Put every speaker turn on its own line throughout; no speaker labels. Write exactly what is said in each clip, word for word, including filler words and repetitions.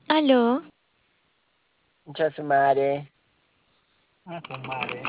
Aló,
Ya su madre.
Ah, su madre.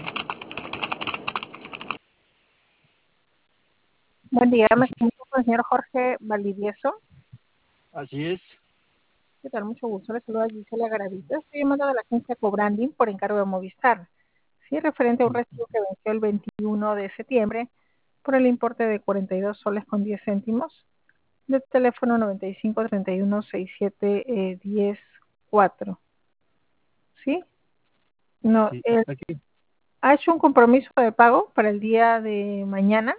Buen día, me comunico con el señor Jorge Valdivieso.
Así es.
¿Qué tal? Mucho gusto. Le saluda Gisela Garavito. Estoy llamando de la agencia Cobranding por encargo de Movistar. Sí, referente a un recibo que venció el veintiuno de septiembre por el importe de cuarenta y dos soles con diez céntimos del teléfono noventa y cinco treinta y uno sesenta y siete diez cuatro. ¿Sí? No,
Sí,
él
aquí.
ha hecho un compromiso de pago para el día de mañana.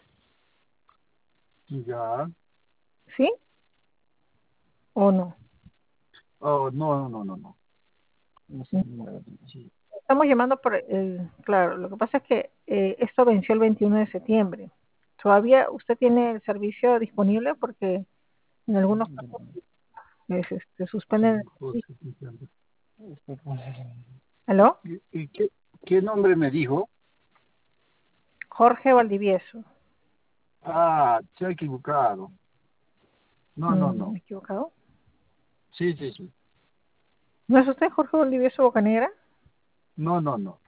Ya.
¿Sí? ¿O no?
Oh, no, no, no, no, no. No sé, no, sí.
Estamos llamando por el, claro, lo que pasa es que eh, esto venció el veintiuno de septiembre. ¿Todavía usted tiene el servicio disponible? Porque en algunos casos eh, se, se suspenden
Sí,
el
Jorge,
servicio.
sí, sí.
¿Aló?
¿Y, y qué, qué nombre me dijo?
Jorge Valdivieso.
Ah, se ha equivocado. No, no,
Mm,
no.
¿Me he equivocado?
Sí, sí, sí.
¿No es usted Jorge Valdivieso Bocanegra?
No, no, no.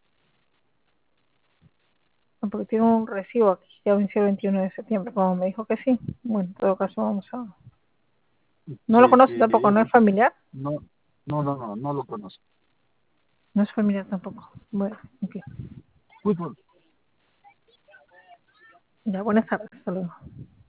No, porque tiene un recibo aquí, ya venció el veintiuno de septiembre, como me dijo que sí. Bueno, en todo caso vamos a... ¿No lo
Sí,
conoce
sí,
tampoco?
yo
¿No es familiar?
no, no, no, no, no lo conozco.
No es familiar tampoco. Bueno, ok.
Fútbol.
Ya, buenas tardes. Hasta luego.